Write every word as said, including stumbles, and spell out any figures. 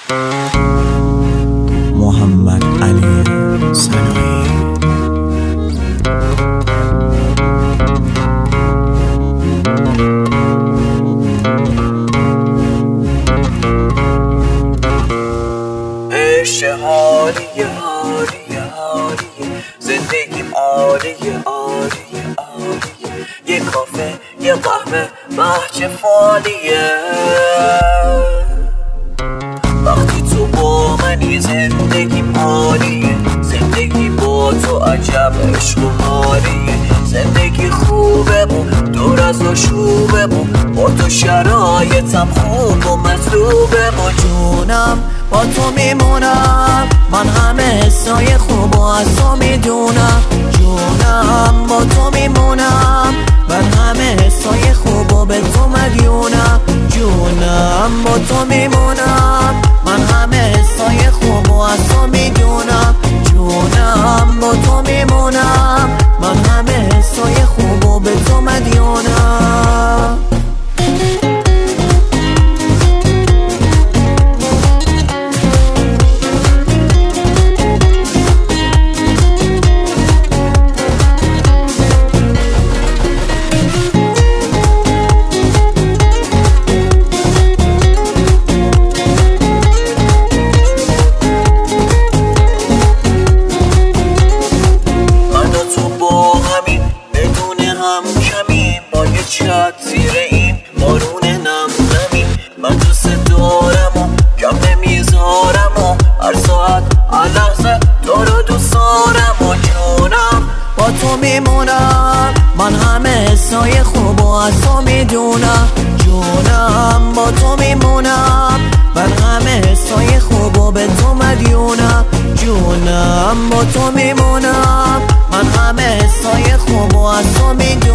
محمد علی سنایی. عشق حالیه حالیه حالیه، زندگیم عالیه عالیه عالیه، یه کافه یه قهوه بحچه فالیه. وقتی تو با منی زندگیم عالیه، زندگی با تو عجب عشق و حالیه. زندگی خوبه و دور از آشوبه و با تو شرایطم خوب و مطلوبه و جونم با تو میمونم، من همه حسای خوب و از تو میدونم. جونم با تو میمونم، من همه حسای خوب و به تو مدیونم. جونم با تو میمونم، من همه حسای خوب و از تو میدونم. جونم با تو میمونم، من همه حسای خوب و به تو مدیونم. چت زیر این بارون نم نمیم، من دوست دارم و کم نمیذارم و هر ساعت هر لحظه تو رو دوست دارم. و جونم با تو میمونم، من همه حسای خوب و از تو میدونم. جونم با تو میمونم، من همه حسای خوب و به تو مدیونم. جونم با تو میمونم، من همه حسای خوب و از تو میدونم.